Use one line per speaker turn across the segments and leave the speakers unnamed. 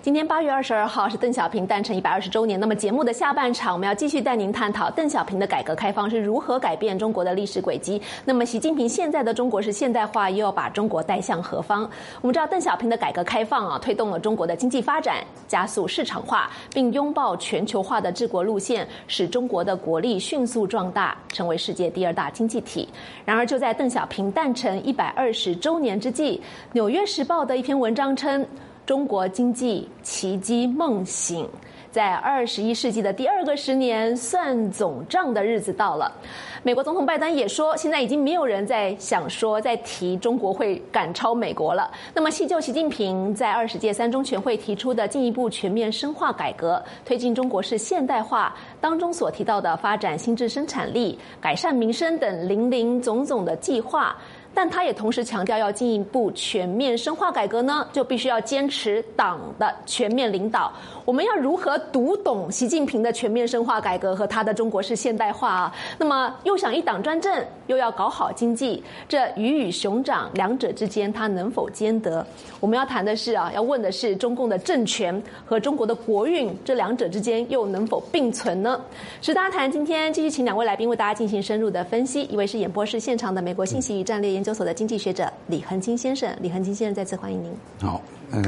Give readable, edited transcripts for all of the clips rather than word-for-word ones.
今天8月22号是邓小平诞辰120周年。那么节目的下半场，我们要继续带您探讨邓小平的改革开放是如何改变中国的历史轨迹。那么习近平现在的中国是现代化，又要把中国带向何方？我们知道邓小平的改革开放推动了中国的经济发展，加速市场化，并拥抱全球化的治国路线，使中国的国力迅速壮大，成为世界第2大经济体。然而就在邓小平诞辰120周年之际，《纽约时报》的一篇文章称，中国经济奇迹梦醒，在21世纪的第2个10年，算总账的日子到了。美国总统拜登也说，现在已经没有人在提中国会赶超美国了。那么细究习近平在20届3中全会提出的进一步全面深化改革，推进中国式现代化当中所提到的发展新质生产力、改善民生等林林总总的计划。但他也同时强调，要进一步全面深化改革呢，就必须要坚持党的全面领导。我们要如何读懂习近平的全面深化改革和他的中国式现代化啊？那么又想一党专政，又要搞好经济，这鱼与熊掌两者之间，他能否兼得？我们要谈的是要问的是中共的政权和中国的国运这两者之间又能否并存呢？十大谈今天继续请2位来宾为大家进行深入的分析，一位是演播室现场的美国信息与战略研究所的经济学者李恒清先生。李恒清先生，再次欢迎您。
好，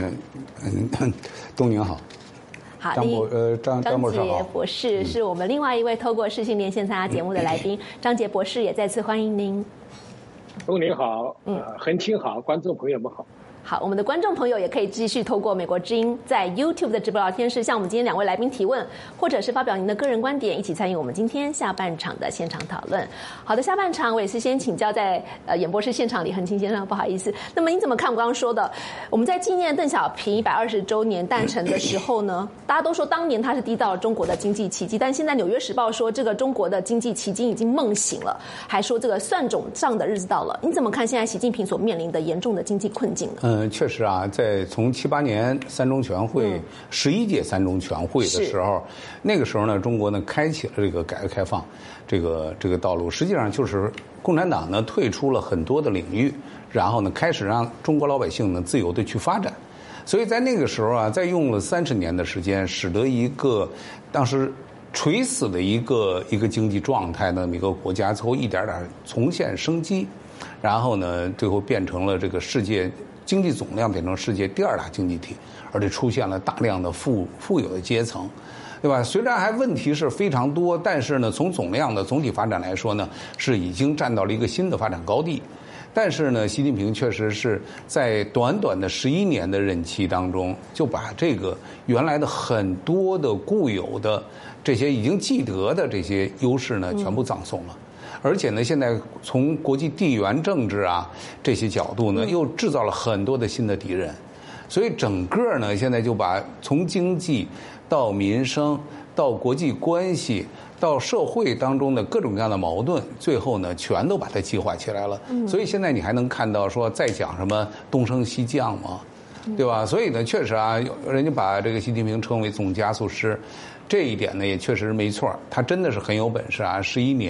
东宁好。
好，
张
杰博士是我们另外一位透过视讯连线参加节目的来宾，张杰博士也再次欢迎您。
东宁好，恒清好，观众朋友们好。
好，我们的观众朋友也可以继续透过美国之音在 YouTube 的直播聊天室向我们今天2位来宾提问，或者是发表您的个人观点，一起参与我们今天下半场的现场讨论。好的，下半场我也是先请教在演播室现场李恒清先生，不好意思。那么您怎么看我刚刚说的？我们在纪念邓小平120周年诞辰的时候呢，大家都说当年他是缔造了中国的经济奇迹，但现在《纽约时报》说这个中国的经济奇迹已经梦醒了，还说这个算总账的日子到了。你怎么看现在习近平所面临的严重的经济困境呢？
确实啊，在从78年3中全会、11届3中全会的时候，那个时候呢，中国呢开启了这个改革开放这个道路。实际上就是共产党呢退出了很多的领域，然后呢开始让中国老百姓呢自由的去发展。所以在那个时候啊，在用了30年的时间，使得一个当时垂死的一个经济状态的一个国家，最后一点点重现生机，然后呢，最后变成了这个世界经济总量变成世界第2大经济体，而且出现了大量的富有的阶层，对吧？虽然还问题是非常多，但是呢，从总量的总体发展来说呢，是已经站到了一个新的发展高地。但是呢，习近平确实是在短短的11年的任期当中，就把这个原来的很多的固有的这些已经既得的这些优势呢，全部葬送了。而且呢，现在从国际地缘政治啊这些角度呢，又制造了很多的新的敌人，所以整个呢，现在就把从经济到民生到国际关系到社会当中的各种各样的矛盾，最后呢，全都把它激化起来了。所以现在你还能看到说在讲什么东升西降吗？对吧？所以呢，确实啊，人家把这个习近平称为总加速师，这一点呢也确实没错，他真的是很有本事啊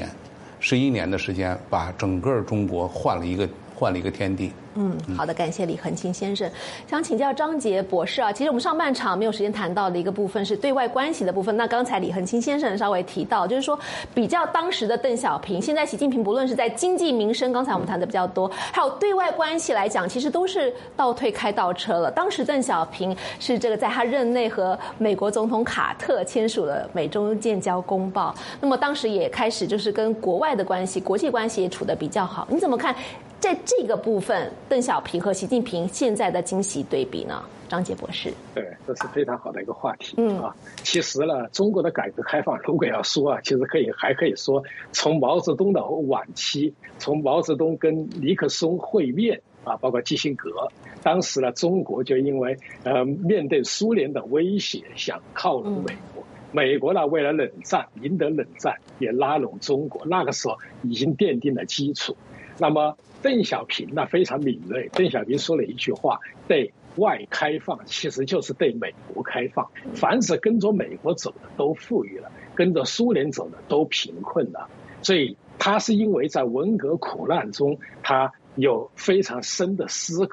！11年的时间，把整个中国换了一个天地。
好的，感谢李恒清先生。想请教张杰博士啊，其实我们上半场没有时间谈到的一个部分是对外关系的部分。那刚才李恒清先生稍微提到，就是说比较当时的邓小平，现在习近平不论是在经济民生，刚才我们谈的比较多，还有对外关系来讲，其实都是倒退开倒车了。当时邓小平是这个在他任内和美国总统卡特签署了美中建交公报，那么当时也开始就是跟国外的关系、国际关系也处得比较好。你怎么看在这个部分，邓小平和习近平现在的惊喜对比呢？张杰博士。
对，这是非常好的一个话题。其实呢，中国的改革开放，如果要说啊，其实还可以说，从毛泽东的晚期，从毛泽东跟尼克松会面啊，包括基辛格，当时呢，中国就因为面对苏联的威胁，想靠拢美国。美国呢，为了冷战赢得冷战，也拉拢中国，那个时候已经奠定了基础。那么邓小平呢非常敏锐，邓小平说了一句话：对外开放其实就是对美国开放，凡是跟着美国走的都富裕了，跟着苏联走的都贫困了。所以他是因为在文革苦难中，他有非常深的思考，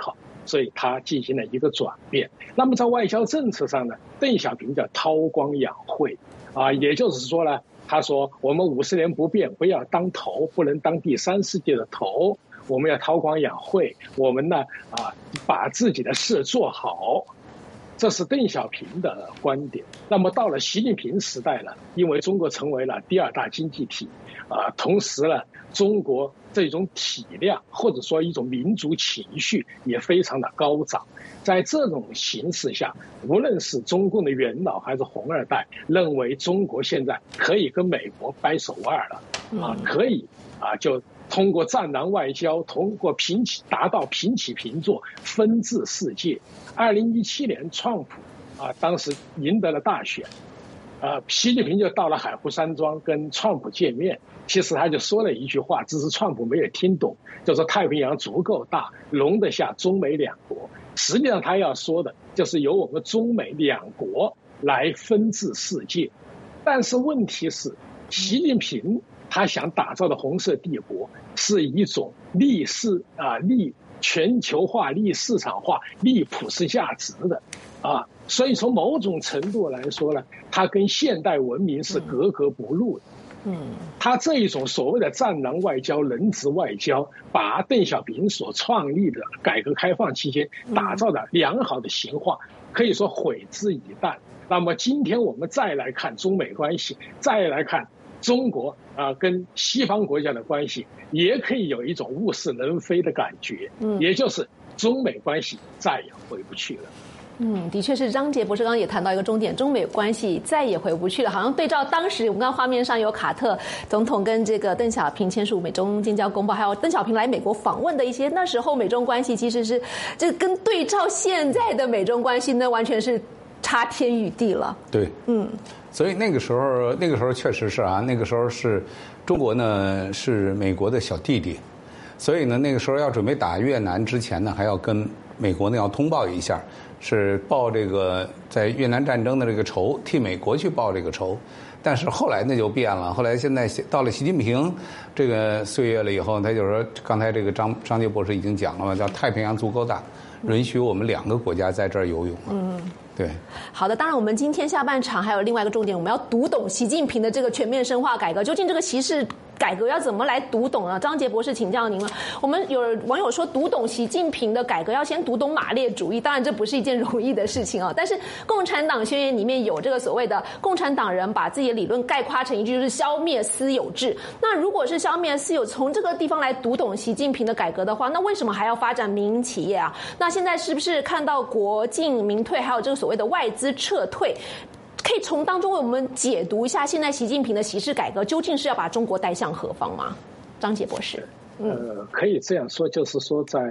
所以他进行了一个转变。那么在外交政策上呢，邓小平叫韬光养晦也就是说呢，他说我们50年不变，不要当头，不能当第三世界的头，我们要韬光养晦，我们呢把自己的事做好。这是邓小平的观点。那么到了习近平时代了，因为中国成为了第2大经济体同时呢，中国这种体量或者说一种民族情绪也非常的高涨。在这种形势下，无论是中共的元老还是红二代，认为中国现在可以跟美国掰手腕了可以就通过战狼外交，通过达到平起平坐，分治世界。2017年川普当时赢得了大选习近平就到了海湖山庄跟川普见面，其实他就说了一句话，只是川普没有听懂，就说太平洋足够大，容得下中美两国。实际上他要说的就是由我们中美两国来分治世界。但是问题是，习近平他想打造的红色帝国是一种利全球化、利市场化、利普世价值的所以从某种程度来说呢，它跟现代文明是格格不入的。他这一种所谓的战狼外交、人质外交，把邓小平所创立的改革开放期间打造的良好的形化，可以说毁之已旦。那么今天我们再来看中美关系，再来看中国跟西方国家的关系，也可以有一种物是人非的感觉，也就是中美关系再也回不去了。
的确是张杰博士刚刚也谈到一个重点，中美关系再也回不去了。好像对照当时我们刚刚画面上有卡特总统跟这个邓小平签署美中建交公报，还有邓小平来美国访问的一些，那时候美中关系其实是这跟对照现在的美中关系呢，完全是差天与地了。
对，所以那个时候确实是那个时候是中国呢是美国的小弟弟，所以呢那个时候要准备打越南之前呢，还要跟美国呢要通报一下，是报这个在越南战争的这个仇，替美国去报这个仇。但是后来那就变了，后来现在到了习近平这个岁月了以后，他就说刚才这个张杰博士已经讲了嘛，叫太平洋足够大，允许我们2个国家在这儿游泳对，
好的。当然我们今天下半场还有另外一个重点，我们要读懂习近平的这个全面深化改革，究竟这个习氏改革要怎么来读懂呢？张杰博士请教您了。我们有网友说，读懂习近平的改革要先读懂马列主义，当然这不是一件容易的事情但是共产党宣言里面有这个所谓的共产党人把自己的理论概括成一句，就是消灭私有制。那如果是消灭私有，从这个地方来读懂习近平的改革的话，那为什么还要发展民营企业那现在是不是看到国进民退，还有这个所谓的外资撤退，可以从当中为我们解读一下现在习近平的习氏改革究竟是要把中国带向何方吗？张杰博士。
可以这样说，就是说在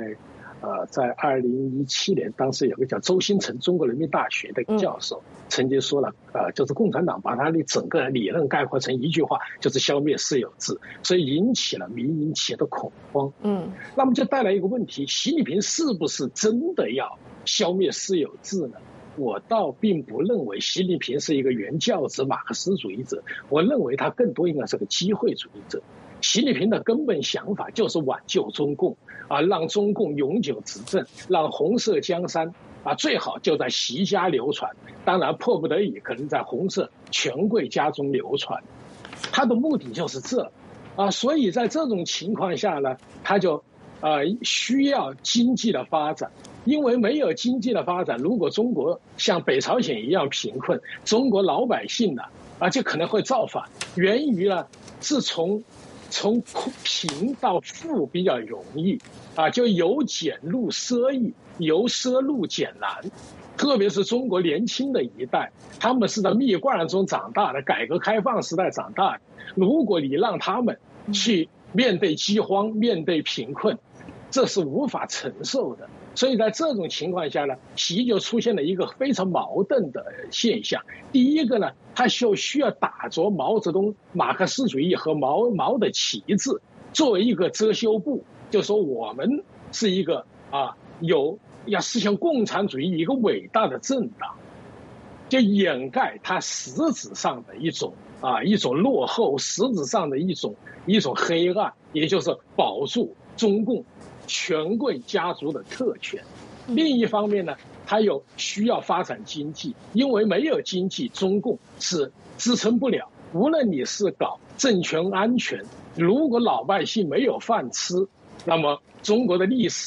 2017年，当时有个叫周新成中国人民大学的教授曾经说了就是共产党把他的整个理论概括成一句话，就是消灭私有制，所以引起了民营企业的恐慌。那么就带来一个问题，习近平是不是真的要消灭私有制呢？我倒并不认为习近平是一个原教旨马克思主义者，我认为他更多应该是个机会主义者。习近平的根本想法就是挽救中共让中共永久执政，让红色江山最好就在习家流传，当然迫不得已可能在红色权贵家中流传，他的目的就是这所以在这种情况下呢，他就需要经济的发展。因为没有经济的发展，如果中国像北朝鲜一样贫困，中国老百姓呢就可能会造反。源于呢是从贫到富比较容易就由俭入奢易，由奢入俭难。特别是中国年轻的一代，他们是在蜜罐中长大的，改革开放时代长大的。如果你让他们去面对饥荒，面对贫困，这是无法承受的。所以在这种情况下呢，习就出现了一个非常矛盾的现象。第一个呢，他就需要打着毛泽东马克思主义和毛的旗帜，作为一个遮羞布，就说我们是一个要实现共产主义一个伟大的政党，就掩盖它实质上的一种落后，实质上的一种黑暗，也就是保住中共权贵家族的特权。 另一方面呢，它又需要发展经济，因为没有经济，中共是支撑不了。无论你是搞政权安全，如果老百姓没有饭吃，那么中国的历史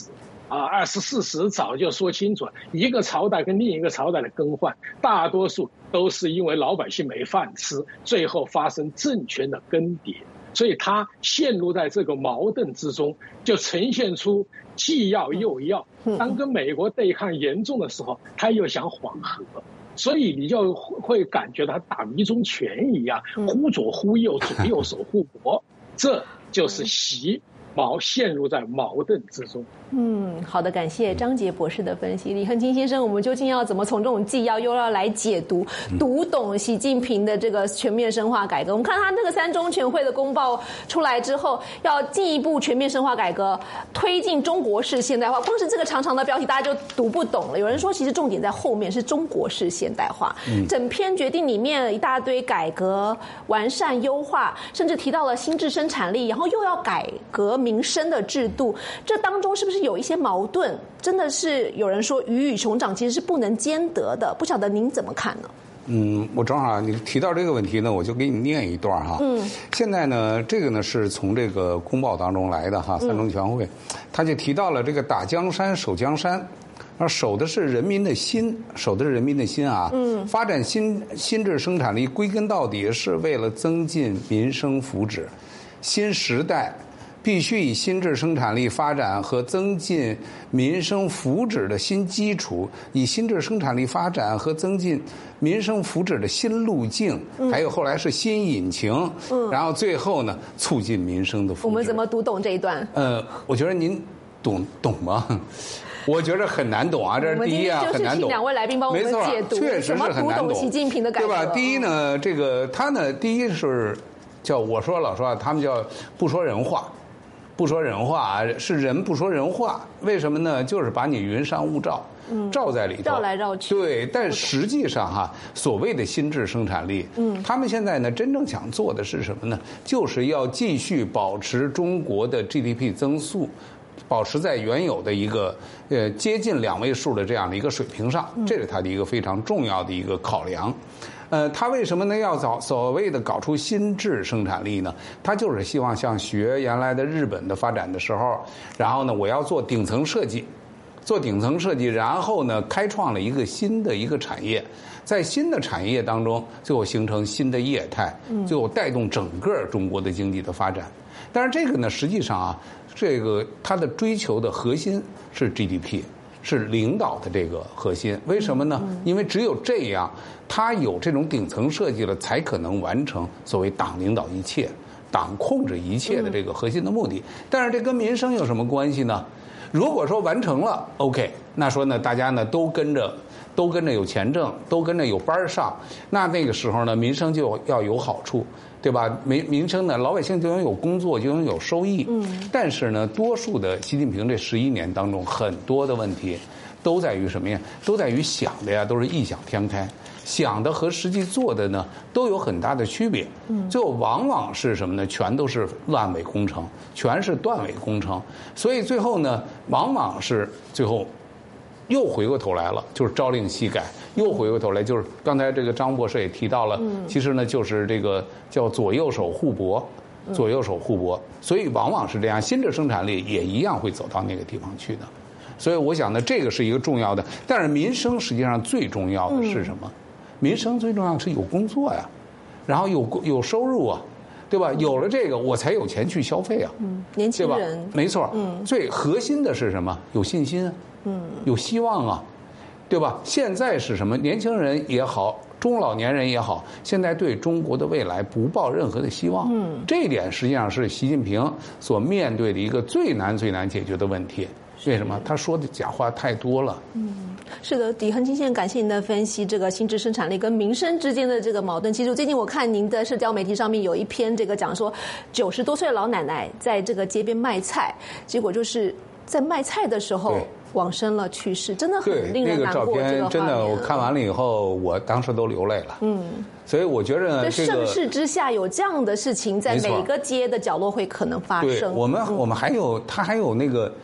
24史早就说清楚了，一个朝代跟另一个朝代的更换，大多数都是因为老百姓没饭吃，最后发生政权的更迭。所以他陷入在这个矛盾之中，就呈现出既要又要。当跟美国对抗严重的时候，他又想缓和，所以你就会感觉他打迷踪拳一样，忽左忽右，左右手互搏，这就是习毛陷入在矛盾之中。
好的，感谢张杰博士的分析。李亨清先生，我们究竟要怎么从这种纪要又要来解读、读懂习近平的这个全面深化改革？我们看他那个3中全会的公报出来之后，要进一步全面深化改革，推进中国式现代化。光是这个长长的标题，大家就读不懂了。有人说，其实重点在后面，是中国式现代化。整篇决定里面一大堆改革、完善、优化，甚至提到了新质生产力，然后又要改革民生的制度。这当中是不是有一些矛盾？真的是有人说鱼与熊掌其实是不能兼得的，不晓得您怎么看呢？
我正好你提到这个问题呢，我就给你念一段哈。现在呢，这个呢是从这个公报当中来的哈，3中全会，他就提到了这个打江山守江山，守的是人民的心，守的是人民的心啊。发展新质生产力，归根到底是为了增进民生福祉。新时代必须以新质生产力发展和增进民生福祉的新基础，以新质生产力发展和增进民生福祉的新路径，还有后来是新引擎，然后最后呢，促进民生的福祉。
我们怎么读懂这一段？
我觉得您懂吗？我觉得很难懂啊，这是第一啊，很难懂。
请2位来宾帮我们解读，
确实是很难懂。
习近平的改革，
对吧？第一呢，这个他呢，第一是叫老说他们叫不说人话。不说人话是人不说人话，为什么呢？就是把你云山雾罩，罩在里头，
绕来绕去。
对，但实际上所谓的新质生产力，他们现在呢真正想做的是什么呢？就是要继续保持中国的 GDP 增速，保持在原有的一个接近2位数的这样的一个水平上，这是他的一个非常重要的一个考量。他为什么呢要所谓的搞出新质生产力呢？他就是希望像学原来的日本的发展的时候，然后呢我要做顶层设计，然后呢开创了一个新的一个产业，在新的产业当中最后形成新的业态，最后带动整个中国的经济的发展。但是这个呢实际上这个它的追求的核心是 GDP。是领导的这个核心，为什么呢？因为只有这样，他有这种顶层设计了，才可能完成所谓党领导一切、党控制一切的这个核心的目的。但是这跟民生有什么关系呢？如果说完成了 ，OK， 那说呢，大家呢都跟着有钱挣，都跟着有班上，那个时候呢，民生就要有好处。对吧？民生呢，老百姓就能有工作，就能有收益。但是呢，多数的习近平这11年当中，很多的问题都在于什么呀？都在于想的呀，都是异想天开，想的和实际做的呢都有很大的区别。最后往往是什么呢？全都是烂尾工程，全是断尾工程。所以最后呢，往往是最后又回过头来了，就是朝令夕改。又回过头来，就是刚才这个张博士也提到了，其实呢就是这个叫左右手互搏，所以往往是这样，新质生产力也一样会走到那个地方去的。所以我想呢，这个是一个重要的，但是民生实际上最重要的是什么？民生最重要的是有工作呀，然后有收入啊，对吧？有了这个，我才有钱去消费啊，
年轻人，
没错，最核心的是什么？有信心，有希望啊。对吧？现在是什么？年轻人也好，中老年人也好，现在对中国的未来不抱任何的希望。这一点实际上是习近平所面对的一个最难解决的问题。为什么？他说的假话太多了。
是的，李亨清先生，感谢您的分析。这个新质生产力跟民生之间的这个矛盾，其实最近我看您的社交媒体上面有一篇这个讲说，90多岁的老奶奶在这个街边卖菜，结果就是在卖菜的时候往生了，去世，真的很令人难过。
对，那个照片真的，我看完了以后，我当时都流泪了。所以我觉得呢，
盛世之下有这样的事情，在每个街的角落会可能发生。
对，我们还有他还有那个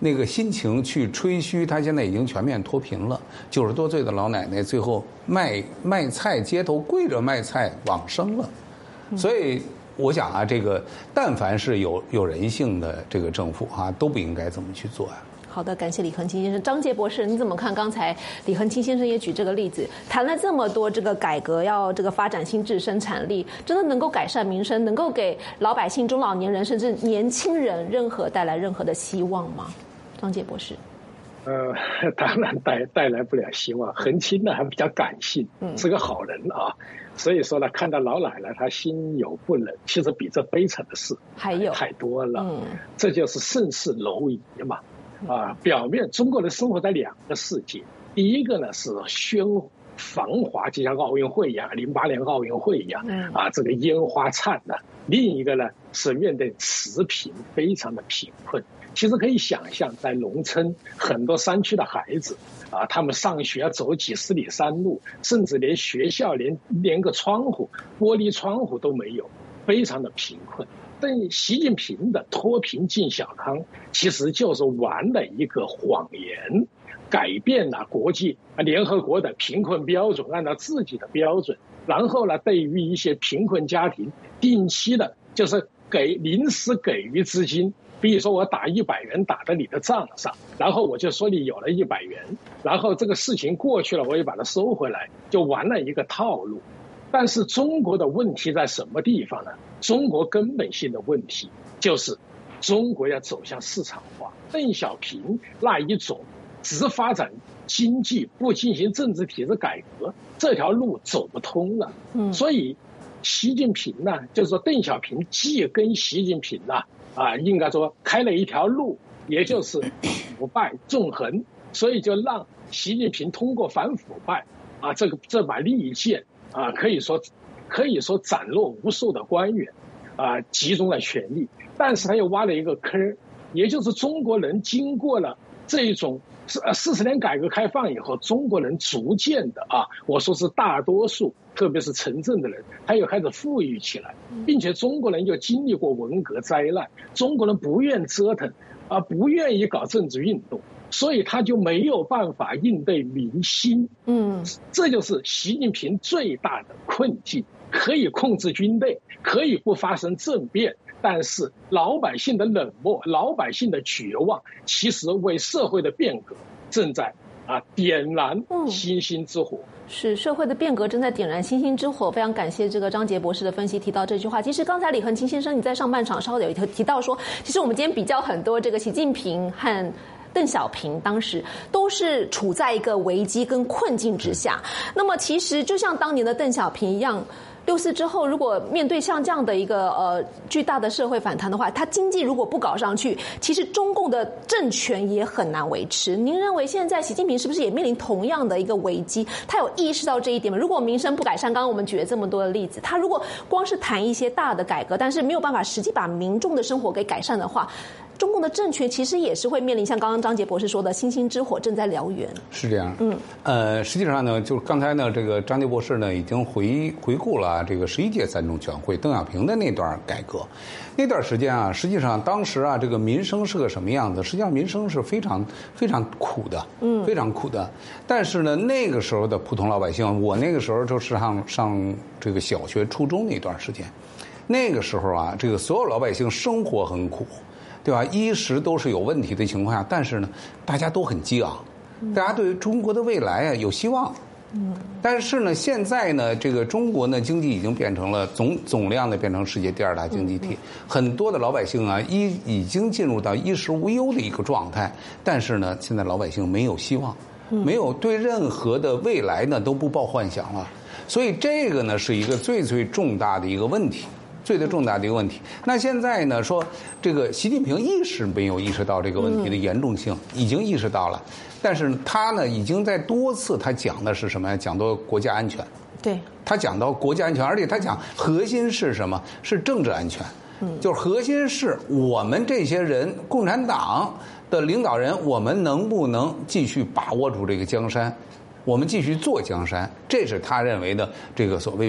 那个心情去吹嘘他现在已经全面脱贫了，90多岁的老奶奶最后卖菜街头跪着卖菜往生了，所以我想啊，这个但凡是有人性的这个政府啊，都不应该这么去做呀。
好的，感谢李恒清先生。张杰博士，你怎么看？刚才李恒清先生也举这个例子，谈了这么多这个改革，要这个发展新质生产力，真的能够改善民生，能够给老百姓、中老年人甚至年轻人带来任何的希望吗？张杰博士。
当然带来不了希望。恒清呢还比较感性，是个好人啊，所以说呢，看到老奶奶她心有不忍，其实比这悲惨的事还有太多了。这就是盛世蝼蚁嘛。表面中国人生活在两个世界，第一个呢是繁华，就像奥运会一样，08年奥运会一样，这个烟花灿烂；另一个呢是面对持贫，非常的贫困。其实可以想象，在农村很多山区的孩子他们上学要走几十里山路，甚至连学校连个窗户玻璃窗户都没有，非常的贫困。但习近平的脱贫进小康，其实就是玩了一个谎言，改变了国际联合国的贫困标准，按照自己的标准，然后呢，对于一些贫困家庭，定期的就是临时给予资金，比如说我打100元打到你的账上，然后我就说你有了100元，然后这个事情过去了，我也把它收回来，就玩了一个套路。但是中国的问题在什么地方呢？中国根本性的问题就是中国要走向市场化。邓小平那一种只发展经济不进行政治体制改革，这条路走不通了。所以习近平呢，就是说邓小平既跟习近平呢应该说开了一条路，也就是腐败纵横，所以就让习近平通过反腐败这把利剑可以说斩落无数的官员集中了权力，但是他又挖了一个坑，也就是中国人经过了这种40年改革开放以后，中国人逐渐的我说是大多数，特别是城镇的人，他又开始富裕起来，并且中国人又经历过文革灾难，中国人不愿折腾不愿意搞政治运动，所以他就没有办法应对民心。这就是习近平最大的困境。可以控制军队，可以不发生政变，但是老百姓的冷漠，老百姓的绝望，其实为社会的变革正在点燃星星之火。
是社会的变革正在点燃星星之火。非常感谢这个张杰博士的分析，提到这句话。其实刚才李恒清先生你在上半场稍微有提到说，其实我们今天比较很多这个习近平和邓小平当时都是处在一个危机跟困境之下。那么其实就像当年的邓小平一样，64之后，如果面对像这样的一个巨大的社会反弹的话，它经济如果不搞上去，其实中共的政权也很难维持。您认为现在习近平是不是也面临同样的一个危机？他有意识到这一点吗？如果民生不改善，刚刚我们举了这么多的例子，他如果光是谈一些大的改革，但是没有办法实际把民众的生活给改善的话，中共的政权其实也是会面临像刚刚张杰博士说的星星之火正在燎原。
是这样。实际上呢，就是刚才呢，这个张杰博士呢已经回顾了这个11届3中全会邓小平的那段改革。那段时间实际上当时这个民生是个什么样子？实际上民生是非常非常苦的，非常苦的。但是呢，那个时候的普通老百姓，我那个时候就是上这个小学、初中那段时间，那个时候这个所有老百姓生活很苦。对吧？衣食都是有问题的情况下，但是呢，大家都很激昂，大家对于中国的未来有希望。但是呢，现在呢，这个中国呢经济已经变成了总量的变成世界第2大经济体，很多的老百姓已经进入到衣食无忧的一个状态。但是呢，现在老百姓没有希望，没有对任何的未来呢都不抱幻想了。所以这个呢是一个最最重大的一个问题。重大的一个问题。那现在呢，说这个习近平没有意识到这个问题的严重性，已经意识到了，但是他呢，已经在多次他讲的是什么呀？讲到国家安全。
对，
他讲到国家安全，而且他讲核心是什么？是政治安全。就是核心是我们这些人，共产党的领导人，我们能不能继续把握住这个江山？我们继续做江山，这是他认为的这个所谓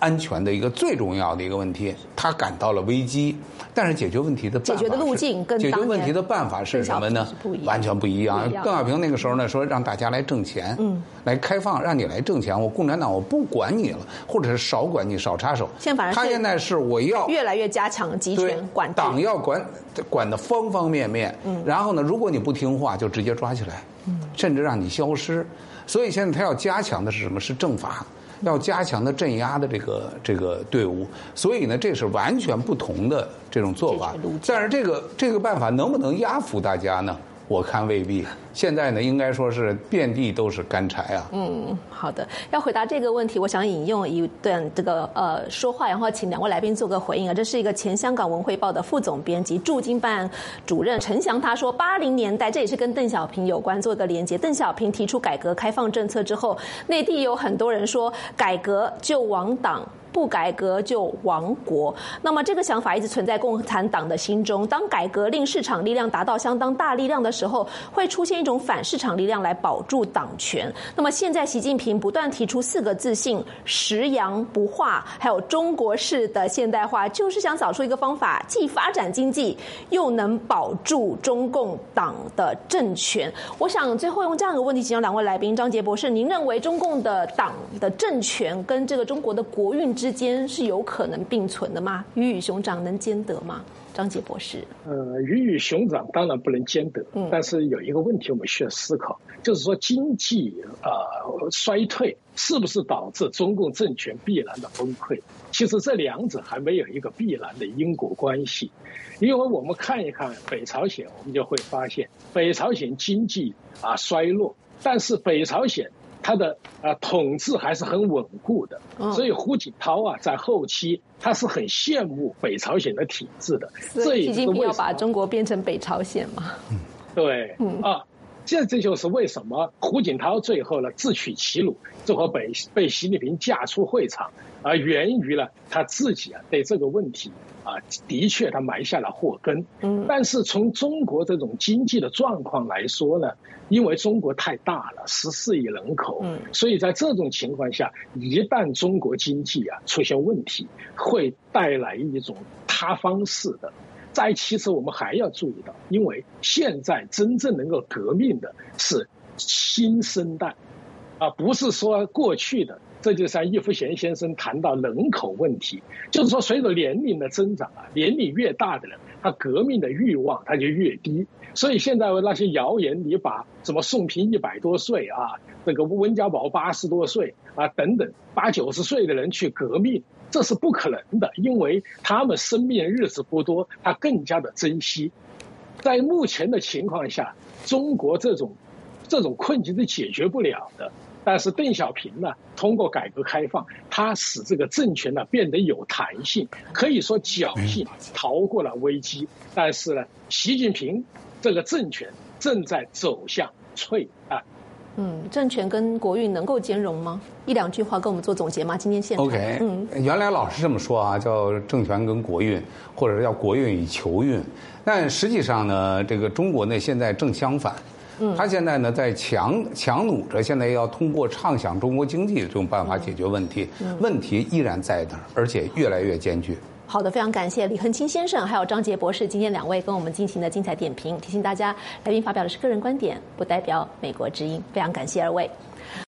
安全的一个最重要的一个问题，他感到了危机，但是解决问题的办法，
解决的路径跟
解决问题的办法是什么呢？完全不一样。邓小平那个时候呢，说让大家来挣钱，来开放，让你来挣钱，我共产党我不管你了，或者是少管你，少插手。他现在是我要
越来越加强集权管制，
党要管的方方面面，然后呢，如果你不听话，就直接抓起来，甚至让你消失。所以现在他要加强的是什么？是政法，要加强的镇压的这个队伍。所以呢，这是完全不同的这种做法。但是这个办法能不能压服大家呢？我看未必。现在呢，应该说是遍地都是干柴啊。
好的。要回答这个问题，我想引用一段这个说话，然后请两位来宾做个回应啊。这是一个前香港文汇报的副总编辑、驻京办主任陈翔，他说，80年代这也是跟邓小平有关，做一个连结。邓小平提出改革开放政策之后，内地有很多人说改革就亡党，不改革就亡国。那么这个想法一直存在共产党的心中。当改革令市场力量达到相当大力量的时候，会出现一种反市场力量来保住党权。那么现在习近平不断提出4个自信，食洋不化，还有中国式的现代化，就是想找出一个方法，既发展经济，又能保住中共党的政权。我想最后用这样一个问题请教两位来宾，张杰博士，您认为中共的党的政权跟这个中国的国运之间是有可能并存的吗？鱼与熊掌能兼得吗？张杰博士，
鱼与熊掌当然不能兼得，但是有一个问题我们需要思考，就是说经济衰退是不是导致中共政权必然的崩溃？其实这两者还没有一个必然的因果关系，因为我们看一看北朝鲜，我们就会发现北朝鲜经济衰落，但是北朝鲜他的统治还是很稳固的，所以胡锦涛在后期他是很羡慕北朝鲜的体制的。
所以习近平要把中国变成北朝鲜嘛？
对，这就是为什么胡锦涛最后呢自取其辱，最后被习近平架出会场，源于了他自己对这个问题的确他埋下了祸根。但是从中国这种经济的状况来说呢，因为中国太大了，14亿人口，所以在这种情况下，一旦中国经济出现问题，会带来一种塌方式的。再其次，我们还要注意到，因为现在真正能够革命的是新生代，不是说过去的。这就像易夫贤先生谈到人口问题，就是说随着年龄的增长年龄越大的人，他革命的欲望他就越低。所以现在那些谣言，你把什么宋平100多岁这个温家宝80多岁等等80、90岁的人去革命，这是不可能的，因为他们生命日子不多，他更加的珍惜。在目前的情况下，中国这种困境是解决不了的。但是邓小平呢，通过改革开放，他使这个政权呢变得有弹性，可以说侥幸逃过了危机。但是呢，习近平这个政权正在走向脆岸。
政权跟国运能够兼容吗？一两句话跟我们做总结吗？今天现场
OK， 原来老是这么说叫政权跟国运，或者叫国运与求运。但实际上呢，这个中国呢现在正相反。他现在呢在强弩着，现在要通过畅想中国经济的这种办法解决问题，问题依然在那儿，而且越来越艰巨。
好的，非常感谢李恒清先生还有张杰博士今天2位跟我们进行的精彩点评。提醒大家，来宾发表的是个人观点，不代表美国之音。非常感谢2位。